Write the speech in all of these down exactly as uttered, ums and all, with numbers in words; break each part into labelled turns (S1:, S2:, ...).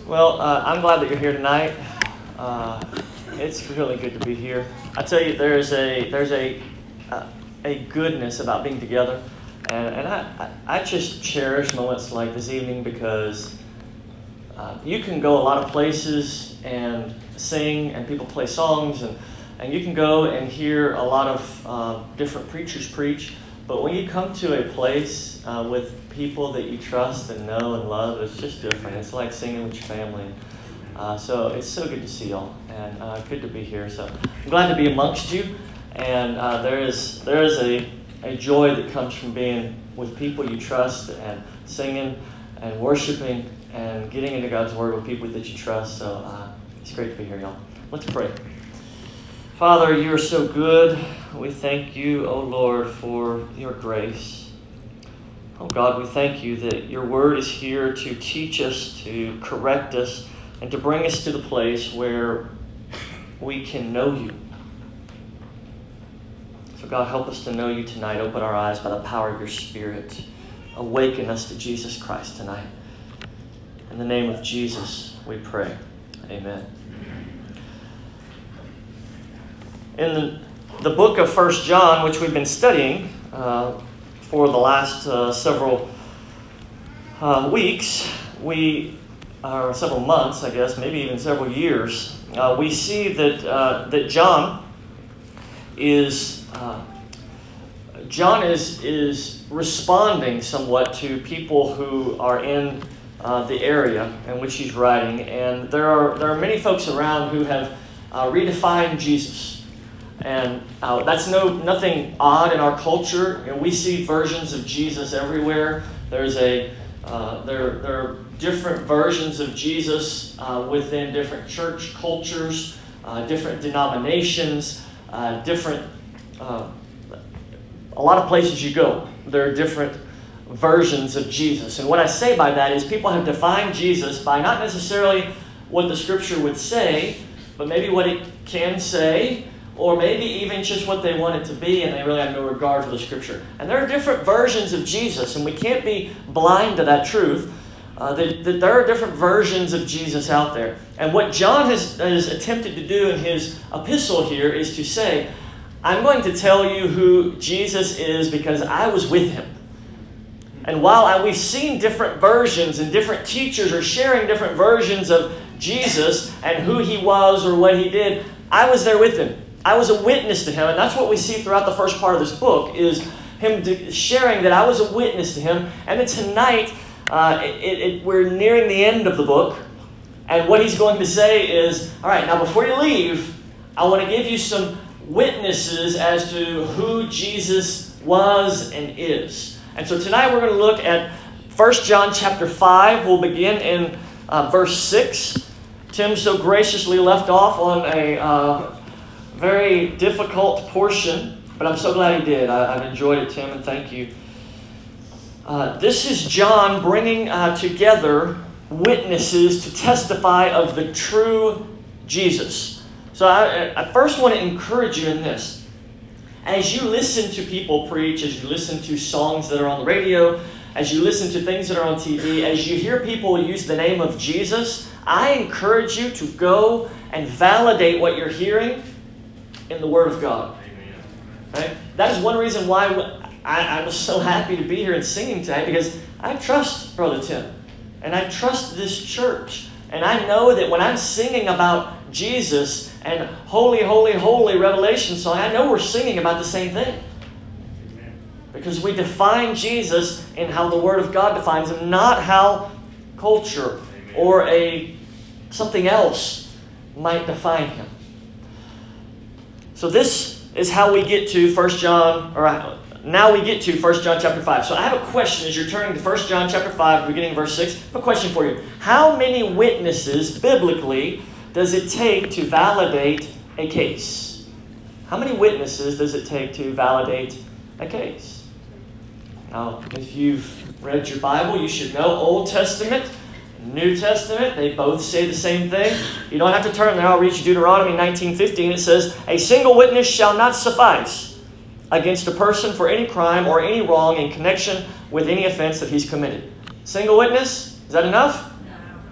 S1: Well, uh, I'm glad that you're here tonight. Uh, it's really good to be here. I tell you, there's a there's a uh, a goodness about being together, and and I, I I just cherish moments like this evening because uh, you can go a lot of places and sing, and people play songs, and and you can go and hear a lot of uh, different preachers preach. But when you come to a place uh, with people that you trust and know and love, it's just different. It's like singing with your family. Uh, so it's so good to see y'all, and uh, good to be here. So I'm glad to be amongst you. And uh, there is there is a, a joy that comes from being with people you trust and singing and worshiping and getting into God's Word with people that you trust. So uh, it's great to be here, y'all. Let's pray. Father, you are so good. We thank you, O Lord, for your grace. Oh God, we thank you that your word is here to teach us, to correct us, and to bring us to the place where we can know you. So God, help us to know you tonight. Open our eyes by the power of your Spirit. Awaken us to Jesus Christ tonight. In the name of Jesus, we pray. Amen. In the, the book of First John, which we've been studying uh, for the last uh, several uh, weeks, we, or several months, I guess, maybe even several years, uh, we see that uh, that John is uh, John is is responding somewhat to people who are in uh, the area in which he's writing, and there are there are many folks around who have uh, redefined Jesus. And uh, that's no nothing odd in our culture. You know, we see versions of Jesus everywhere. There's a uh, there there are different versions of Jesus uh, within different church cultures, uh, different denominations, uh, different uh, a lot of places you go. There are different versions of Jesus. And what I say by that is people have defined Jesus by not necessarily what the Scripture would say, but maybe what it can say, or maybe even just what they want it to be, and they really have no regard for the Scripture. And there are different versions of Jesus, and we can't be blind to that truth, uh, that, that there are different versions of Jesus out there. And what John has, has attempted to do in his epistle here is to say, I'm going to tell you who Jesus is because I was with him. And while I, we've seen different versions and different teachers are sharing different versions of Jesus and who he was or what he did, I was there with him. I was a witness to him, and that's what we see throughout the first part of this book, is him sharing that I was a witness to him. And then tonight, uh, it, it, we're nearing the end of the book, and what he's going to say is, all right, now before you leave, I want to give you some witnesses as to who Jesus was and is. And so tonight we're going to look at First John chapter five. We'll begin in uh, verse six. Tim so graciously left off on a Uh, very difficult portion, but I'm so glad he did. I, I've enjoyed it, Tim, and thank you. Uh, this is John bringing uh, together witnesses to testify of the true Jesus. So I, I first want to encourage you in this. As you listen to people preach, as you listen to songs that are on the radio, as you listen to things that are on T V, as you hear people use the name of Jesus, I encourage you to go and validate what you're hearing in the Word of God. Right? That is one reason why I, I was so happy to be here and singing today, because I trust Brother Tim. And I trust this church. And I know that when I'm singing about Jesus and holy, holy, holy Revelation song, I know we're singing about the same thing. Because we define Jesus in how the Word of God defines him, not how culture or a something else might define him. So this is how we get to First John, or now we get to First John chapter five. So I have a question as you're turning to First John chapter five, beginning of verse six. I have a question for you. How many witnesses, biblically, does it take to validate a case? How many witnesses does it take to validate a case? Now, if you've read your Bible, you should know Old Testament, New Testament, they both say the same thing. You don't have to turn there. I'll read you Deuteronomy nineteen fifteen. It says, a single witness shall not suffice against a person for any crime or any wrong in connection with any offense that he's committed. Single witness? Is that enough?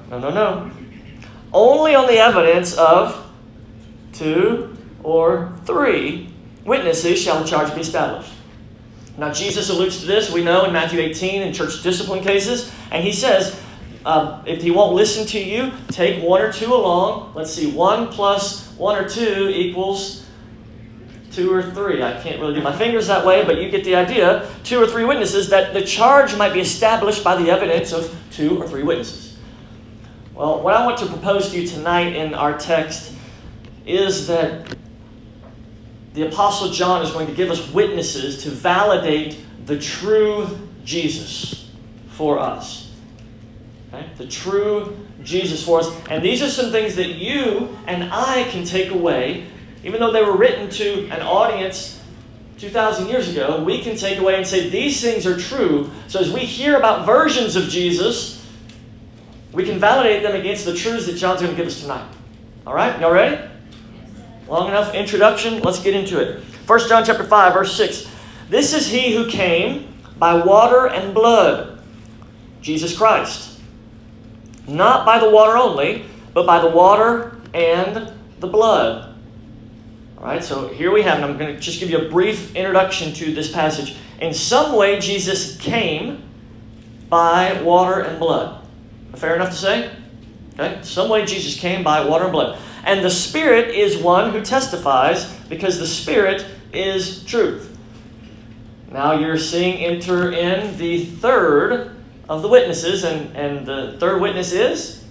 S1: No, no, no. Only on the evidence of two or three witnesses shall the charge be established. Now, Jesus alludes to this, we know, in Matthew eighteen in church discipline cases. And he says, uh, if he won't listen to you, take one or two along. Let's see, one plus one or two equals two or three. I can't really do my fingers that way, but you get the idea. Two or three witnesses, that the charge might be established by the evidence of two or three witnesses. Well, what I want to propose to you tonight in our text is that the Apostle John is going to give us witnesses to validate the true Jesus for us. Okay? The true Jesus for us. And these are some things that you and I can take away. Even though they were written to an audience two thousand years ago, we can take away and say these things are true. So as we hear about versions of Jesus, we can validate them against the truths that John's going to give us tonight. All right? Y'all ready? Long enough introduction. Let's get into it. First John chapter five, verse six. This is he who came by water and blood, Jesus Christ. Not by the water only, but by the water and the blood. All right, so here we have, and I'm going to just give you a brief introduction to this passage. In some way, Jesus came by water and blood. Fair enough to say? Okay, some way Jesus came by water and blood. And the Spirit is one who testifies, because the Spirit is truth. Now you're seeing enter in the third of the witnesses, and, and the third witness is?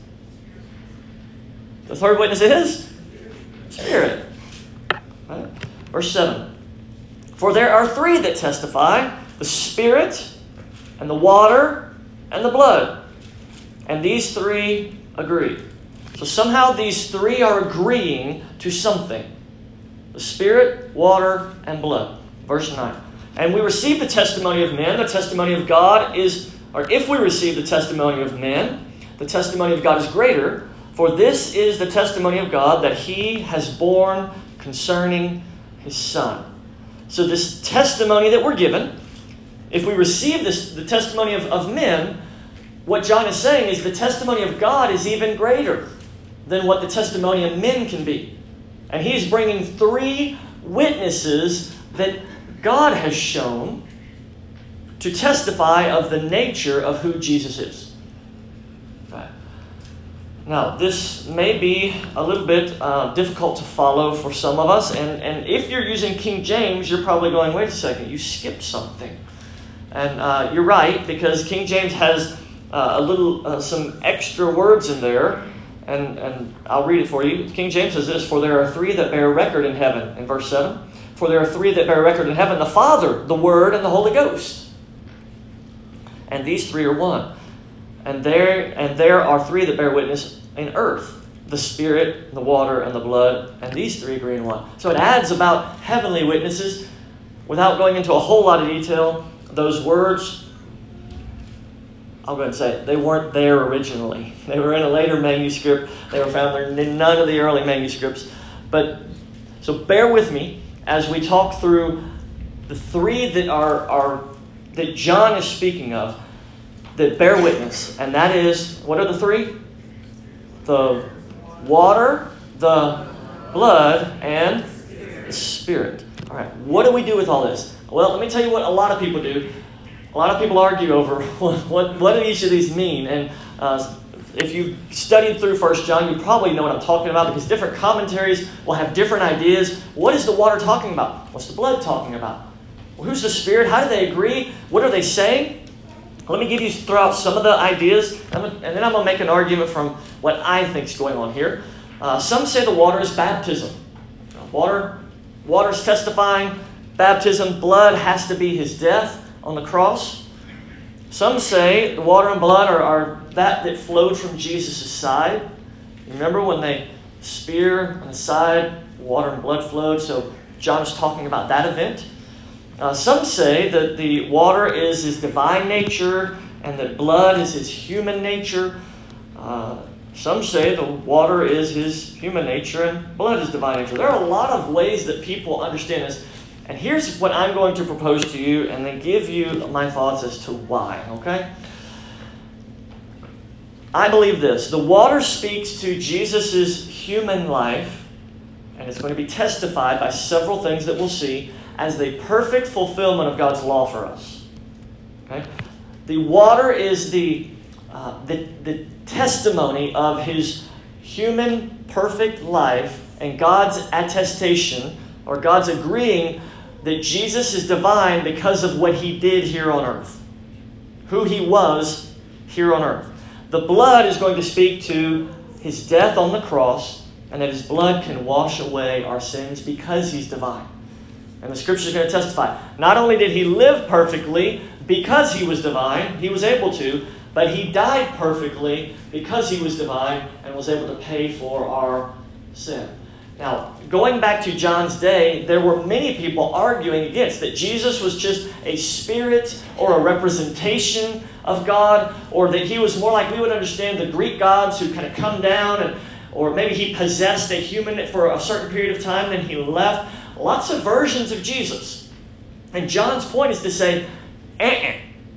S1: The third witness is? Spirit. Right? Verse seven. For there are three that testify, the Spirit, and the water, and the blood. And these three agree. So somehow these three are agreeing to something. The Spirit, water, and blood. Verse nine. And we receive the testimony of men. The testimony of God is, or if we receive the testimony of men, the testimony of God is greater. For this is the testimony of God, that He has borne concerning His Son. So this testimony that we're given, if we receive this, the testimony of, of men, what John is saying is the testimony of God is even greater than what the testimony of men can be. And he's bringing three witnesses that God has shown to testify of the nature of who Jesus is. Right. Now, this may be a little bit uh, difficult to follow for some of us. And, and if you're using King James, you're probably going, wait a second, you skipped something. And uh, you're right, because King James has uh, a little, uh, some extra words in there. And, and I'll read it for you. King James says this, for there are three that bear record in heaven, in verse seven. For there are three that bear record in heaven, the Father, the Word, and the Holy Ghost. And these three are one. And there, and there are three that bear witness in earth, the Spirit, the water, and the blood. And these three agree in one. So it adds about heavenly witnesses. Without going into a whole lot of detail, those words, I'll go ahead and say it, they weren't there originally. They were in a later manuscript. They were found in none of the early manuscripts. But so bear with me as we talk through the three that are, are that John is speaking of that bear witness. And that is, what are the three? The water, the blood, and the Spirit. All right, what do we do with all this? Well, let me tell you what a lot of people do. A lot of people argue over what, what, what do each of these mean. And uh, if you've studied through First John, you probably know what I'm talking about, because different commentaries will have different ideas. What is the water talking about? What's the blood talking about? Well, who's the Spirit? How do they agree? What are they saying? Let me give you, throw out some of the ideas, and then I'm going to make an argument from what I think is going on here. Uh, some say the water is baptism. Water, water is testifying. Baptism, blood has to be His death on the cross. Some say the water and blood are, are that that flowed from Jesus' side. Remember when they spear on the side, water and blood flowed? So John is talking about that event. Uh, some say that the water is His divine nature and that blood is His human nature. Uh, some say the water is His human nature and blood is divine nature. There are a lot of ways that people understand this. And here's what I'm going to propose to you and then give you my thoughts as to why, okay? I believe this. The water speaks to Jesus' human life, and it's going to be testified by several things that we'll see as the perfect fulfillment of God's law for us. Okay? The water is the, uh, the, the testimony of His human perfect life and God's attestation, or God's agreeing that Jesus is divine because of what He did here on earth. Who He was here on earth. The blood is going to speak to His death on the cross, and that His blood can wash away our sins because He's divine. And the Scripture is going to testify. Not only did He live perfectly because He was divine, He was able to, but He died perfectly because He was divine and was able to pay for our sin. Now, going back to John's day, there were many people arguing against that Jesus was just a spirit or a representation of God, or that He was more like we would understand the Greek gods who kind of come down, and or maybe He possessed a human for a certain period of time, then He left. Lots of versions of Jesus. And John's point is to say, eh-eh.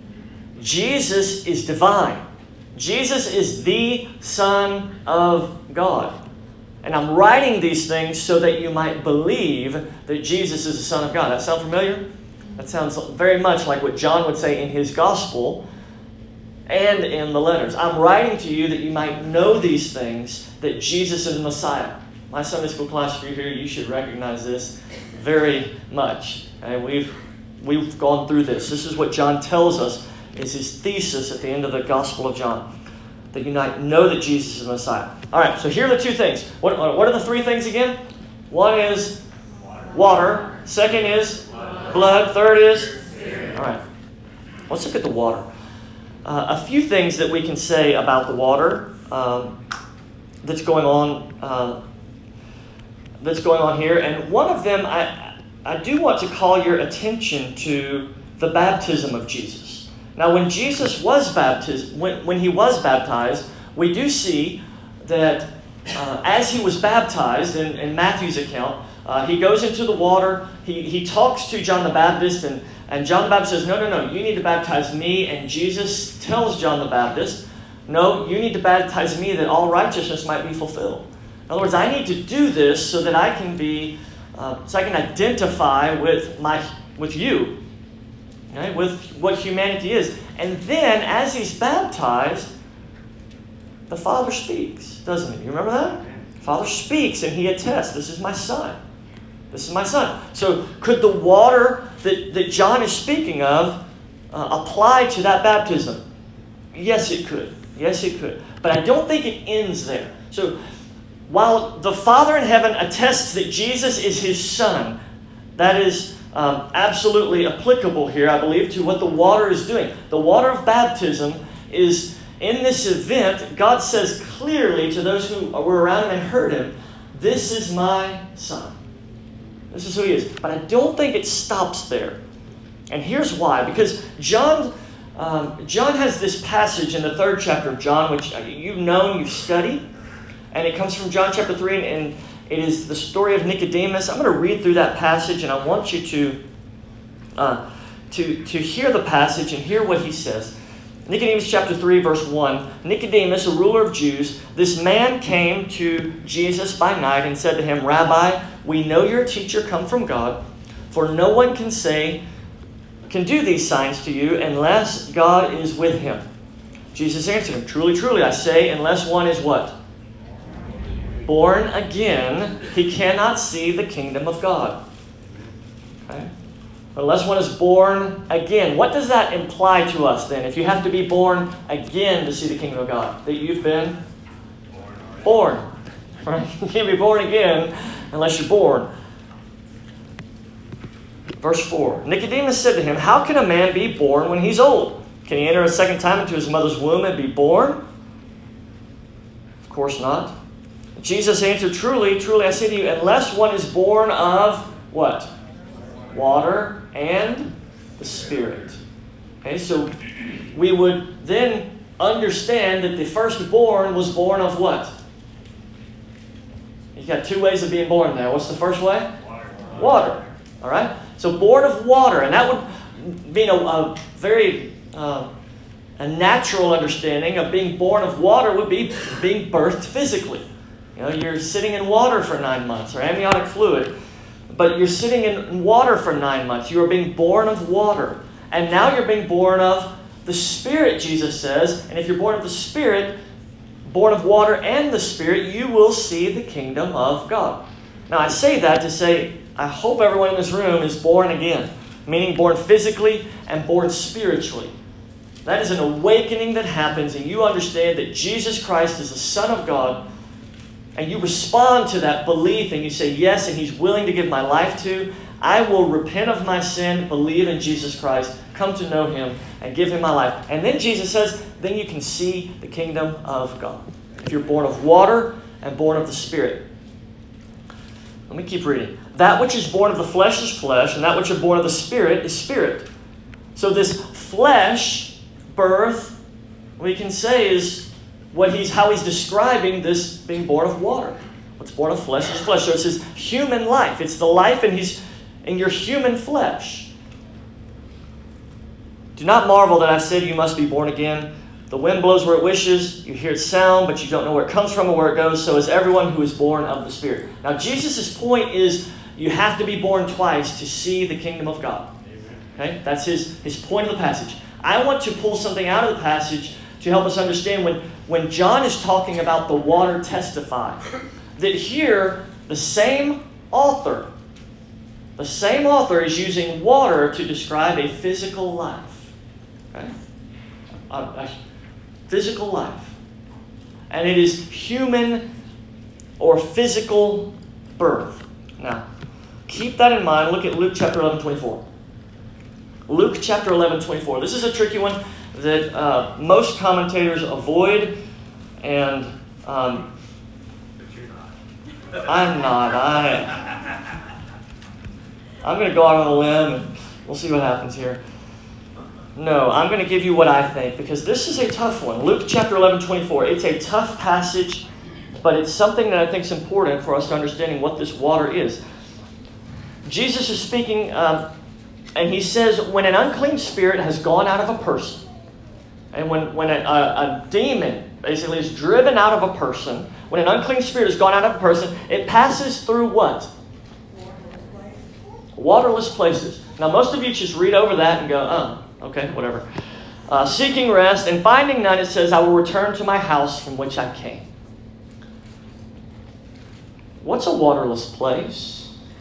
S1: Jesus is divine. Jesus is the Son of God. And I'm writing these things so that you might believe that Jesus is the Son of God. That sound familiar? That sounds very much like what John would say in his gospel and in the letters. I'm writing to you that you might know these things, that Jesus is the Messiah. My Sunday school class, if you're here, you should recognize this very much. And we've, we've gone through this. This is what John tells us is his thesis at the end of the Gospel of John. That you might know that Jesus is the Messiah. All right, so here are the two things. What, what are the three things again? One is water. Second is blood. Third is? All right. Let's look at the water. Uh, a few things that we can say about the water um, that's going on uh, that's going on here. And one of them, I, I do want to call your attention to the baptism of Jesus. Now, when Jesus was baptized, when, when He was baptized, we do see that uh, as He was baptized, in, in Matthew's account, uh, He goes into the water, He, he talks to John the Baptist, and, and John the Baptist says, no, no, no, you need to baptize me. And Jesus tells John the Baptist, no, you need to baptize me that all righteousness might be fulfilled. In other words, I need to do this so that I can be, uh, so I can identify with my, with you. Okay, with what humanity is. And then, as He's baptized, the Father speaks, doesn't He? You remember that? The Father speaks and He attests, this is my Son. This is my Son. So, could the water that, that John is speaking of uh, apply to that baptism? Yes, it could. Yes, it could. But I don't think it ends there. So, while the Father in heaven attests that Jesus is His Son, that is Um, absolutely applicable here, I believe, to what the water is doing. The water of baptism is, in this event, God says clearly to those who were around Him and heard Him, this is my Son. This is who He is. But I don't think it stops there. And here's why. Because John, um, John has this passage in the third chapter of John, which you've known, you've studied. And it comes from John chapter three, and, and it is the story of Nicodemus. I'm going to read through that passage, and I want you to, uh, to, to hear the passage and hear what he says. Nicodemus chapter three, verse one. Nicodemus, a ruler of Jews, this man came to Jesus by night and said to Him, Rabbi, we know you're a teacher come from God, for no one can say, can do these signs to you unless God is with him. Jesus answered him, Truly, truly, I say, unless one is what? Born again, he cannot see the kingdom of God. Okay? Unless one is born again. What does that imply to us then? If you have to be born again to see the kingdom of God. That you've been born. Right? You can't be born again unless you're born. Verse four. Nicodemus said to him, How can a man be born when he's old? Can he enter a second time into his mother's womb and be born? Of course not. Jesus answered, Truly, truly, I say to you, unless one is born of what? Water and the Spirit. Okay, so we would then understand that the firstborn was born of what? You've got two ways of being born there. What's the first way? Water. Water. All right? So born of water. And that would be a, a very uh, A natural understanding of being born of water would be being birthed physically. You know, you're sitting in water for nine months, or amniotic fluid, but you're sitting in water for nine months. You are being born of water. And now you're being born of the Spirit, Jesus says. And if you're born of the Spirit, born of water and the Spirit, you will see the kingdom of God. Now, I say that to say, I hope everyone in this room is born again, meaning born physically and born spiritually. That is an awakening that happens, and you understand that Jesus Christ is the Son of God, and you respond to that belief, and you say, yes, and He's willing to give my life to. I will repent of my sin, believe in Jesus Christ, come to know Him, and give Him my life. And then Jesus says, then you can see the kingdom of God. If you're born of water and born of the Spirit. Let me keep reading. That which is born of the flesh is flesh, and that which is born of the Spirit is spirit. So this flesh birth, we can say, is what he's how he's describing this being born of water. What's born of flesh is flesh. So it's his human life. It's the life in his in your human flesh. Do not marvel that I said you must be born again. The wind blows where it wishes. You hear its sound, but you don't know where it comes from or where it goes. So is everyone who is born of the Spirit. Now, Jesus' point is you have to be born twice to see the kingdom of God. Okay? That's his, his point of the passage. I want to pull something out of the passage to help us understand when, when John is talking about the water testify, that here the same author, the same author is using water to describe a physical life. Okay? A, a physical life. And it is human or physical birth. Now, keep that in mind. Look at Luke chapter eleven, twenty-four. Luke chapter eleven, twenty-four. This is a tricky one that uh, most commentators avoid, and um, I'm not. I, I'm going to go out on a limb, and we'll see what happens here. No, I'm going to give you what I think, because this is a tough one. Luke chapter eleven, twenty-four. It's a tough passage, but it's something that I think is important for us to understanding what this water is. Jesus is speaking... Um, And he says, when an unclean spirit has gone out of a person, and when, when a, a, a demon basically is driven out of a person, when an unclean spirit has gone out of a person, it passes through what? Waterless places. Now, most of you just read over that and go, oh, okay, whatever. Uh, seeking rest, and finding none, it says, I will return to my house from which I came. What's a waterless place?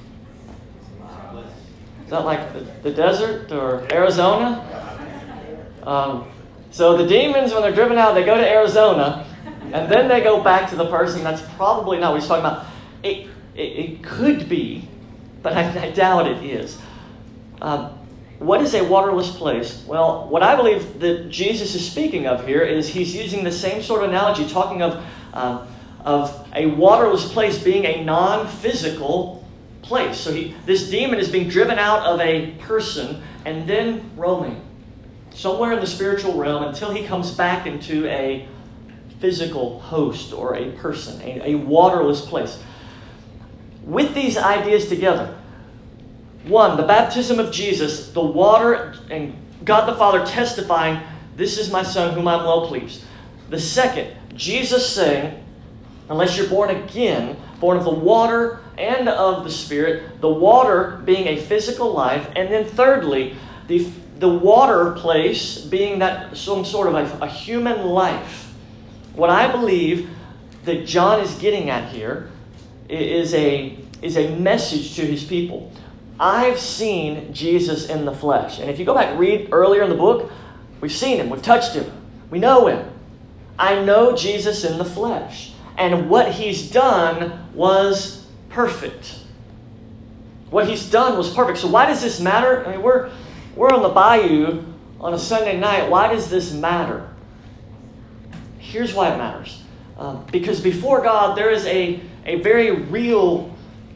S1: Is that like the, the desert or Arizona? Um, so the demons, when they're driven out, they go to Arizona, and then they go back to the person. That's probably not what he's talking about. It, it, it could be, but I, I doubt it is. Um, what is a waterless place? Well, what I believe that Jesus is speaking of here is he's using the same sort of analogy, talking of, um, of a waterless place being a non-physical place. So he, this demon is being driven out of a person and then roaming somewhere in the spiritual realm until he comes back into a physical host or a person, a, a waterless place. With these ideas together, one, the baptism of Jesus, the water, and God the Father testifying, this is my Son whom I'm well pleased. The second, Jesus saying, unless you're born again, born of the water and of the Spirit, the water being a physical life, and then thirdly, the, the water place being that some sort of a, a human life. What I believe that John is getting at here is a, is a message to his people. I've seen Jesus in the flesh. And if you go back and read earlier in the book, we've seen Him, we've touched Him, we know Him. I know Jesus in the flesh. And what He's done was perfect. What He's done was perfect. So why does this matter? I mean, we're, we're on the bayou on a Sunday night. Why does this matter? Here's why it matters. Um, because before God, there is a, a very real,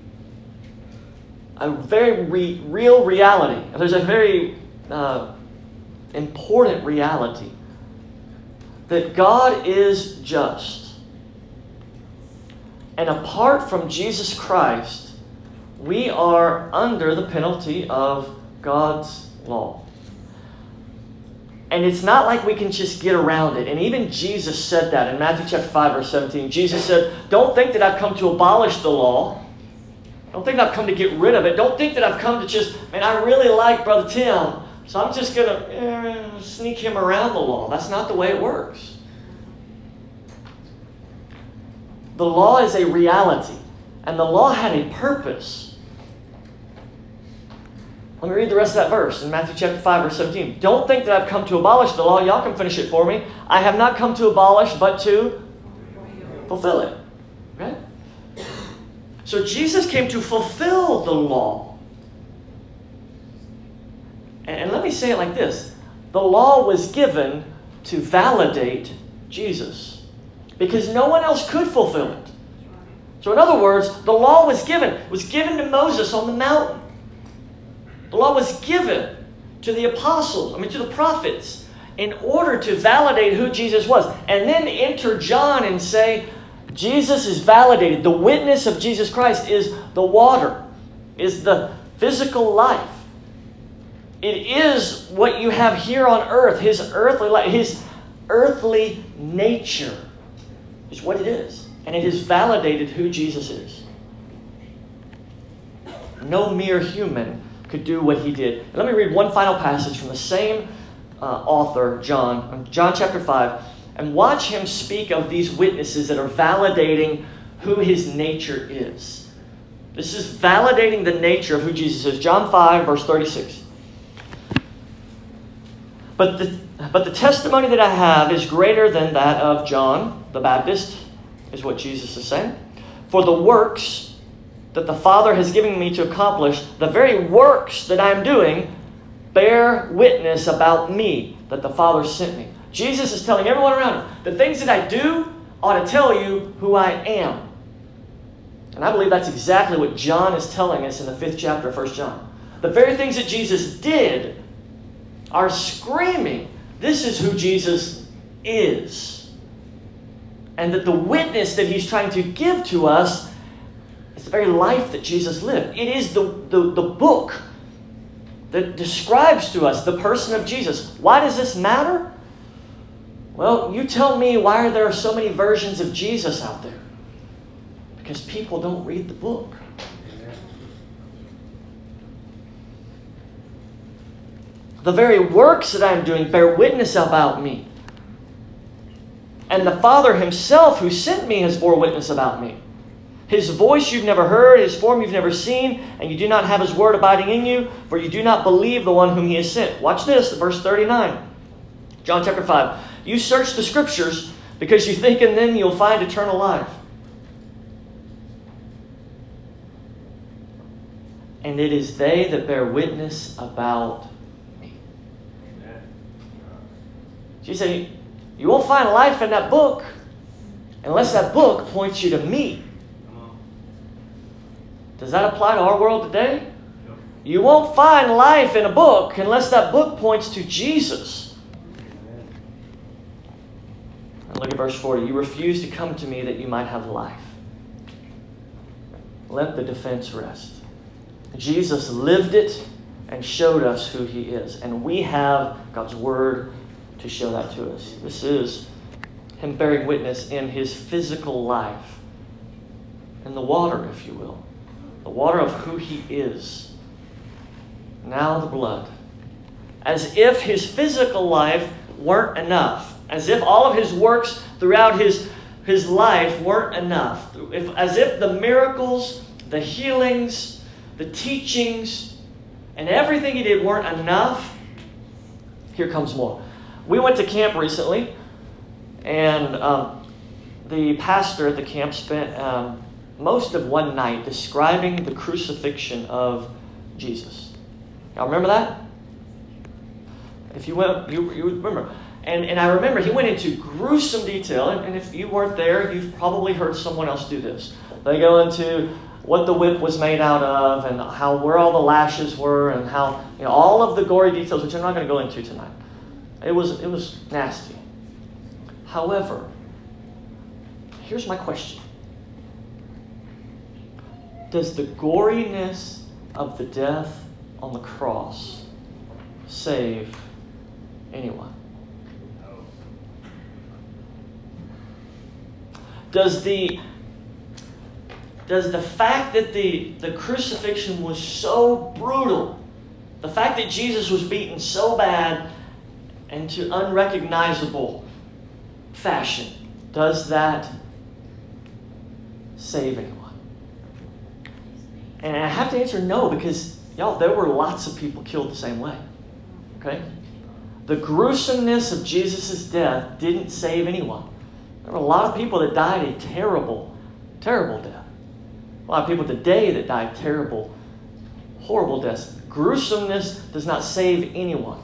S1: a very re, real reality. There's a very uh, important reality that God is just. And apart from Jesus Christ, we are under the penalty of God's law. And it's not like we can just get around it. And even Jesus said that in Matthew chapter five, verse seventeen. Jesus said, don't think that I've come to abolish the law. Don't think that I've come to get rid of it. Don't think that I've come to just, man, I really like Brother Tim, so I'm just going to eh, sneak him around the law. That's not the way it works. The law is a reality, and the law had a purpose. Let me read the rest of that verse in Matthew chapter five, verse seventeen. Don't think that I've come to abolish the law. Y'all can finish it for me. I have not come to abolish, but to fulfill it. Okay? So Jesus came to fulfill the law. And, and let me say it like this. The law was given to validate Jesus, because no one else could fulfill it. So in other words, the law was given. It was given to Moses on the mountain. The law was given to the apostles, I mean to the prophets, in order to validate who Jesus was. And then enter John and say, Jesus is validated. The witness of Jesus Christ is the water, is the physical life. It is what you have here on earth, his earthly life, his earthly nature is what it is. And it has validated who Jesus is. No mere human could do what he did. And let me read one final passage from the same uh, author, John, John chapter five, and watch him speak of these witnesses that are validating who his nature is. This is validating the nature of who Jesus is. John five, verse thirty-six. But the, but the testimony that I have is greater than that of John the Baptist, is what Jesus is saying. For the works that the Father has given me to accomplish, the very works that I am doing, bear witness about me, that the Father sent me. Jesus is telling everyone around him, the things that I do ought to tell you who I am. And I believe that's exactly what John is telling us in the fifth chapter of First John. The very things that Jesus did are screaming, this is who Jesus is. And that the witness that he's trying to give to us is the very life that Jesus lived. It is the, the, the book that describes to us the person of Jesus. Why does this matter? Well, you tell me, why are there so many versions of Jesus out there? Because people don't read the book. The very works that I am doing bear witness about me. And the Father himself who sent me has bore witness about me. His voice you've never heard, his form you've never seen, and you do not have his word abiding in you, for you do not believe the one whom he has sent. Watch this, verse thirty-nine. John chapter five. You search the scriptures because you think in them you'll find eternal life. And it is they that bear witness about me. She said, you won't find life in that book unless that book points you to me. Does that apply to our world today? You won't find life in a book unless that book points to Jesus. And look at verse forty. You refuse to come to me that you might have life. Let the defense rest. Jesus lived it and showed us who he is. And we have God's word to show that to us. This is him bearing witness in his physical life. In the water, if you will. The water of who he is. Now the blood. As if his physical life weren't enough. As if all of his works throughout his, his life weren't enough. If, as if the miracles, the healings, the teachings, and everything he did weren't enough. Here comes more. We went to camp recently, and um, the pastor at the camp spent um, most of one night describing the crucifixion of Jesus. Y'all remember that? If you went, you, you remember. And, and I remember he went into gruesome detail, and, and if you weren't there, you've probably heard someone else do this. They go into what the whip was made out of, and how where all the lashes were, and how, you know, all of the gory details, which I'm not going to go into tonight. It was it was nasty. However, here's my question. Does the goriness of the death on the cross save anyone? Does the Does the fact that the, the crucifixion was so brutal, the fact that Jesus was beaten so bad and to unrecognizable fashion, does that save anyone? And I have to answer no, because, y'all, there were lots of people killed the same way. Okay? The gruesomeness of Jesus' death didn't save anyone. There were a lot of people that died a terrible, terrible death. A lot of people today that die terrible, horrible deaths. Gruesomeness does not save anyone.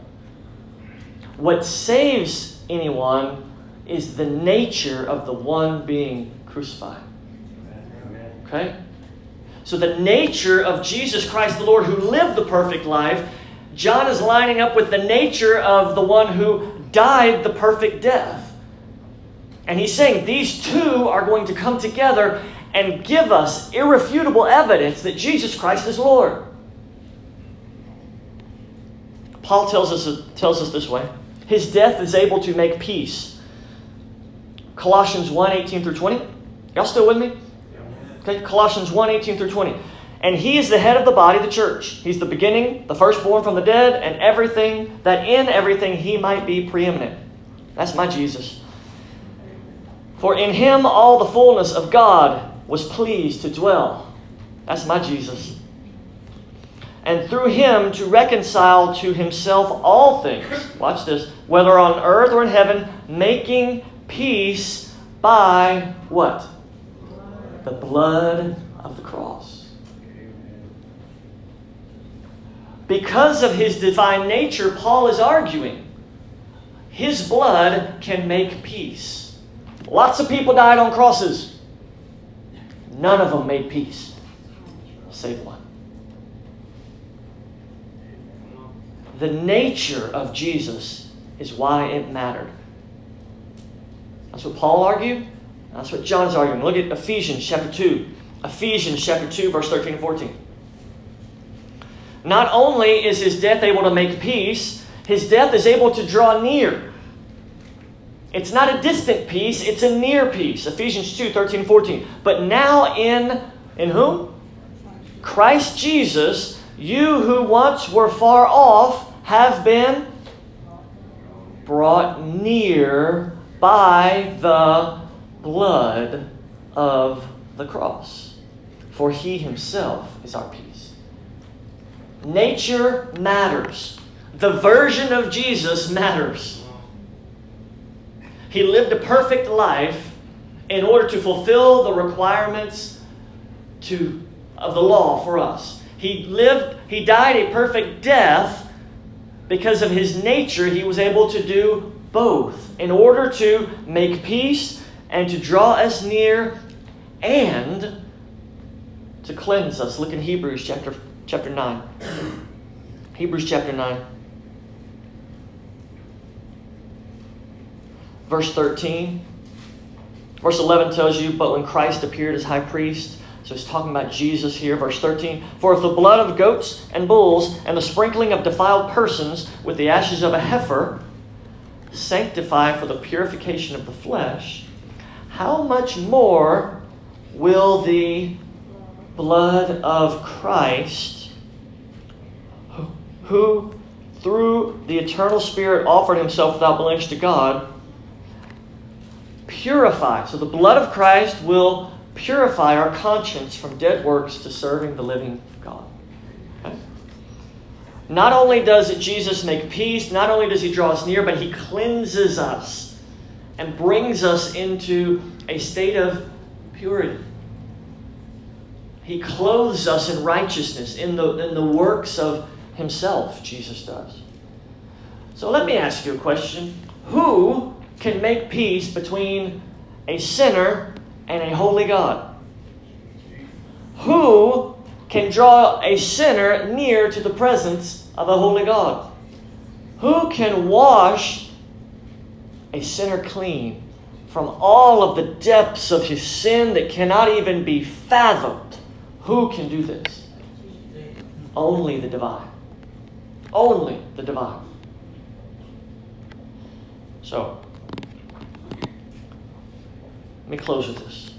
S1: What saves anyone is the nature of the one being crucified. Okay? So the nature of Jesus Christ the Lord, who lived the perfect life, John is lining up with the nature of the one who died the perfect death. And he's saying these two are going to come together and give us irrefutable evidence that Jesus Christ is Lord. Paul tells us, tells us this way. His death is able to make peace. Colossians one, eighteen through twenty. Y'all still with me? Okay, Colossians one, eighteen through twenty. And he is the head of the body, the church. He's the beginning, the firstborn from the dead, and everything, that in everything he might be preeminent. That's my Jesus. For in him all the fullness of God was pleased to dwell. That's my Jesus. And through him to reconcile to himself all things. Watch this. Whether on earth or in heaven, making peace by what? The blood of the cross. Because of his divine nature, Paul is arguing his blood can make peace. Lots of people died on crosses. None of them made peace, save one. The nature of Jesus is why it mattered. That's what Paul argued. That's what John's arguing. Look at Ephesians chapter two. Ephesians chapter two, verse thirteen and fourteen. Not only is his death able to make peace, his death is able to draw near. It's not a distant peace, it's a near peace. Ephesians two, thirteen and fourteen. But now in, in whom? Christ Jesus, you who once were far off have been brought near by the blood of the cross. For he himself is our peace. Nature matters. The version of Jesus matters. He lived a perfect life in order to fulfill the requirements to, of the law for us. He lived, he died a perfect death because of his nature. He was able to do both in order to make peace and to draw us near and to cleanse us. Look in Hebrews chapter, chapter nine. Hebrews chapter nine. Verse thirteen. Verse eleven tells you, but when Christ appeared as high priest, so he's talking about Jesus here. Verse thirteen, for if the blood of goats and bulls and the sprinkling of defiled persons with the ashes of a heifer sanctify for the purification of the flesh, how much more will the blood of Christ, who through the eternal Spirit offered himself without blemish to God, purify. So the blood of Christ will purify our conscience from dead works to serving the living God. Okay? Not only does it Jesus make peace, not only does he draw us near, but he cleanses us and brings us into a state of purity. He clothes us in righteousness, in the, in the works of himself, Jesus does. So let me ask you a question. Who can make peace between a sinner and a holy God? Who can draw a sinner near to the presence of a holy God? Who can wash a sinner clean from all of the depths of his sin that cannot even be fathomed? Who can do this? Only the divine. Only the divine. So, Let me close with this.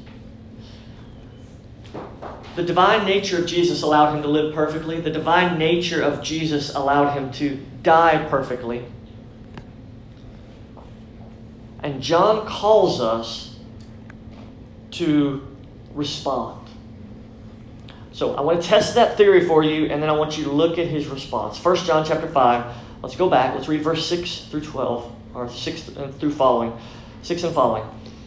S1: The divine nature of Jesus allowed him to live perfectly. The divine nature of Jesus allowed him to die perfectly. And John calls us to respond. So I want to test that theory for you, and then I want you to look at his response. First John chapter five. Let's go back. Let's read verse six through twelve, or six through following. six and following.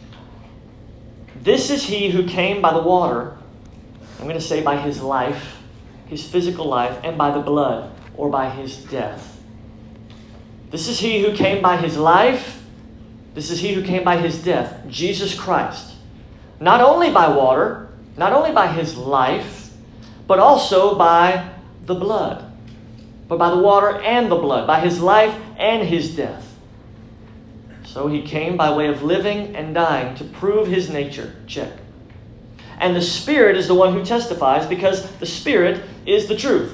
S1: This is he who came by the water, I'm going to say by his life, his physical life, and by the blood, or by his death. This is he who came by his life. This is he who came by his death, Jesus Christ. Not only by water, not only by his life, but also by the blood. But by the water and the blood, by his life and his death. So he came by way of living and dying to prove his nature. Check. And the Spirit is the one who testifies, because the Spirit is the truth.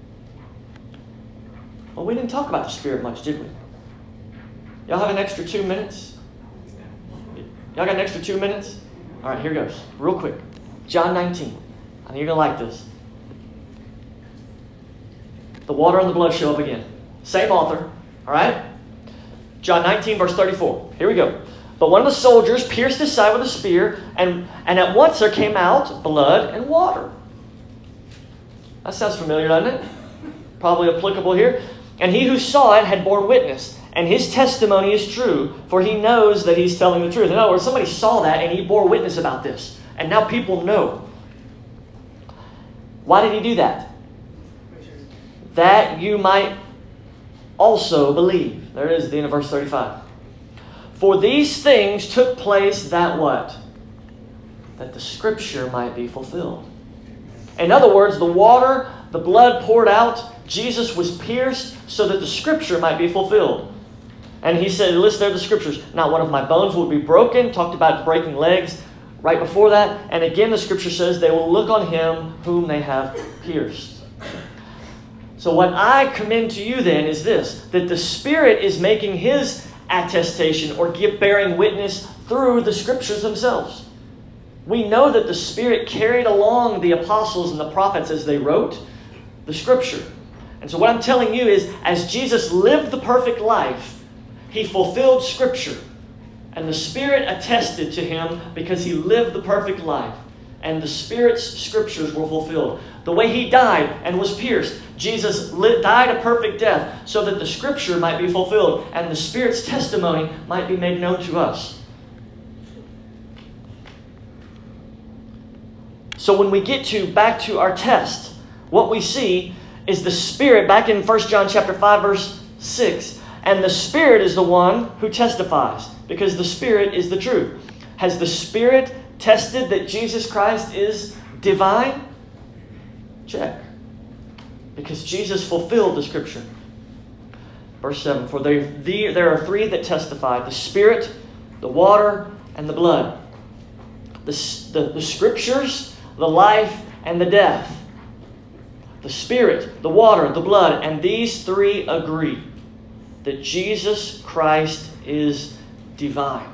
S1: Well, we didn't talk about the Spirit much, did we? Y'all have an extra two minutes? Y'all got an extra two minutes? All right, here goes. Real quick. John nineteen. I think you're going to like this. The water and the blood show up again. Same author. All right? John nineteen, verse thirty-four. Here we go. But one of the soldiers pierced his side with a spear, and, and at once there came out blood and water. That sounds familiar, doesn't it? Probably applicable here. And he who saw it had borne witness, and his testimony is true, for he knows that he's telling the truth. In other words, somebody saw that and he bore witness about this. And now people know. Why did he do that? That you might also believe. There it is at the end of verse thirty-five. For these things took place that what? That the Scripture might be fulfilled. In other words, the water, the blood poured out, Jesus was pierced so that the Scripture might be fulfilled. And he said, listen, there are the Scriptures. Not one of my bones will be broken. Talked about breaking legs right before that. And again, the Scripture says they will look on him whom they have pierced. So what I commend to you then is this, that the Spirit is making his attestation or give, bearing witness through the Scriptures themselves. We know that the Spirit carried along the apostles and the prophets as they wrote the Scripture. And so what I'm telling you is, as Jesus lived the perfect life, he fulfilled Scripture. And the Spirit attested to him because he lived the perfect life. And the Spirit's Scriptures were fulfilled. The way he died and was pierced, Jesus died a perfect death so that the Scripture might be fulfilled and the Spirit's testimony might be made known to us. So when we get to back to our test, what we see is the Spirit, back in First John chapter five, verse six, and the Spirit is the one who testifies, because the Spirit is the truth. Has the Spirit tested that Jesus Christ is divine? Check. Because Jesus fulfilled the Scripture. Verse seven, for there, the, there are three that testify, the Spirit, the water, and the blood. The, the, the Scriptures, the life, and the death. The Spirit, the water, the blood, and these three agree that Jesus Christ is divine.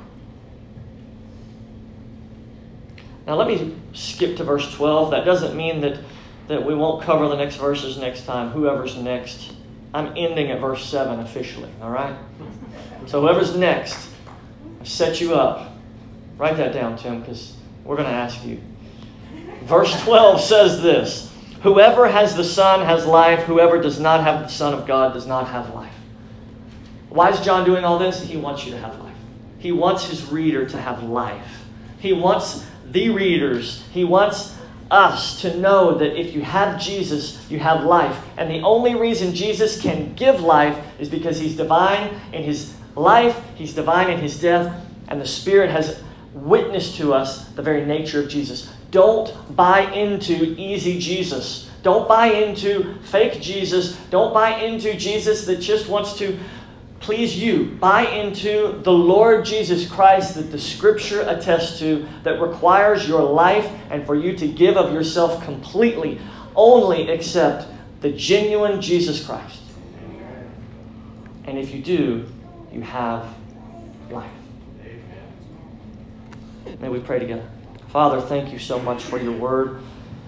S1: Now let me skip to verse twelve. That doesn't mean that, that we won't cover the next verses next time, whoever's next. I'm ending at verse seven officially, all right? So whoever's next, I set you up. Write that down, Tim, because we're going to ask you. Verse twelve says this, whoever has the Son has life. Whoever does not have the Son of God does not have life. Why is John doing all this? He wants you to have life. He wants his reader to have life. He wants the readers, he wants us to know that if you have Jesus, you have life. And the only reason Jesus can give life is because he's divine in his life, he's divine in his death, and the Spirit has witnessed to us the very nature of Jesus. Don't buy into easy Jesus. Don't buy into fake Jesus. Don't buy into Jesus that just wants to please you. Buy into the Lord Jesus Christ that the Scripture attests to, that requires your life and for you to give of yourself completely. Only accept the genuine Jesus Christ. And if you do, you have life. May we pray together. Father, thank you so much for your word.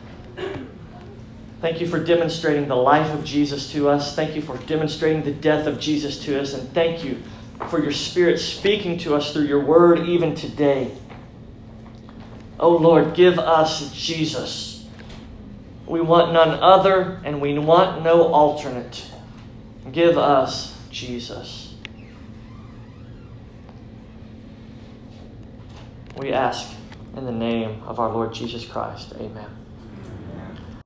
S1: Thank you for demonstrating the life of Jesus to us. Thank you for demonstrating the death of Jesus to us. And thank you for your Spirit speaking to us through your word even today. Oh Lord, give us Jesus. We want none other, and we want no alternate. Give us Jesus. We ask in the name of our Lord Jesus Christ. Amen.